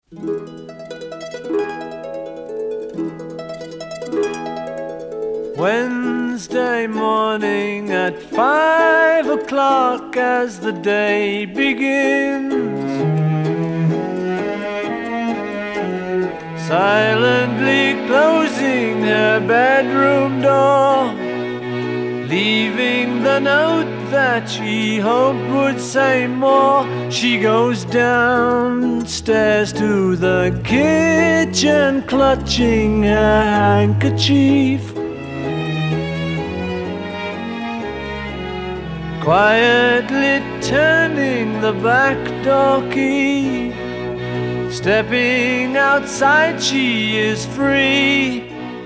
Wednesday morning at 5 o'clock as the day begins, silently closing her bedroom door, leaving the note that she hoped would say more. She goes downstairs to the kitchen, clutching her handkerchief, quietly turning the back door key. Stepping outside, she is free.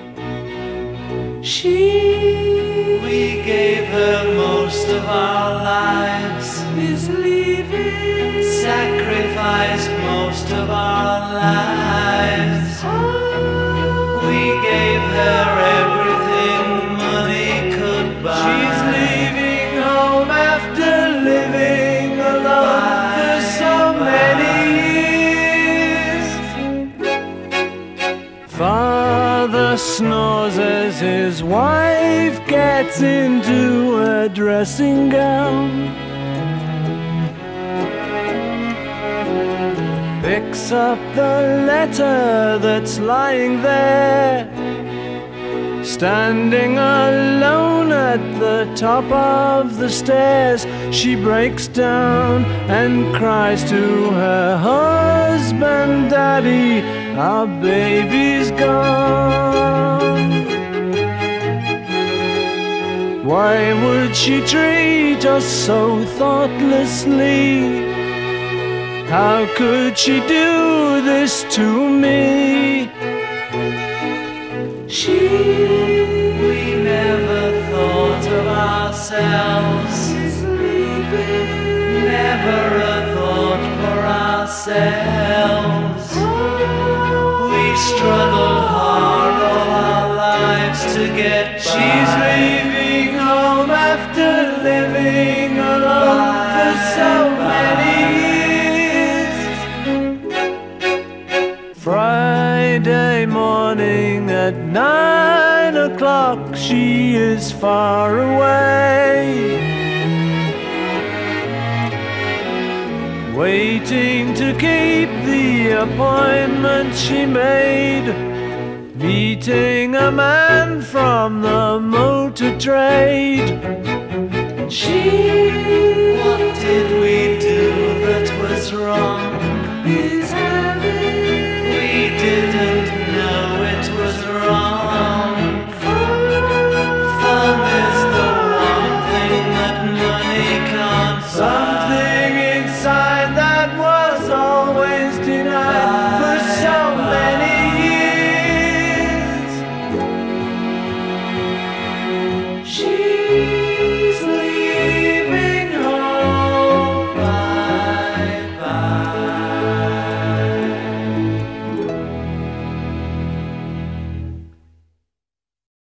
We gave her most of our lives, is leaving, sacrificed most of our lives. We gave her everything money could buy. She's leaving home after living alone for so many years. Father snores as his wife gets into a dressing gown, picks up the letter that's lying there. Standing alone at the top of the stairs, she breaks down and cries to her husband, "Daddy, our baby's gone." Why would she treat us so thoughtlessly? How could she do this to me? We never thought of ourselves, never a thought for ourselves. We struggled hard all our lives to get by. She's leaving home after living alone for so many years. Friday morning at 9 o'clock, she is far away, waiting to keep the appointment she made, meeting a man from the motor trade. What did we do that was wrong?